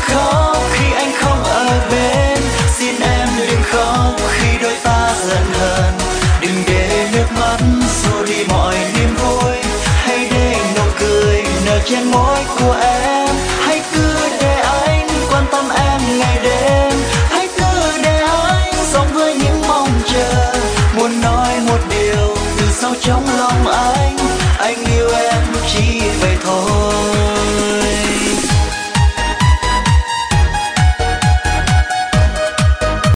khóc khi anh không ở bên, xin em đừng khóc khi đôi ta giận hờn. Đừng để nước mắt xua đi mọi niềm vui, hãy để nụ cười nở trên môi của em. Hãy cứ để anh quan tâm em ngày đêm, hãy cứ để anh sống với những mong chờ. Muốn nói một điều từ sâu trong lòng anh yêu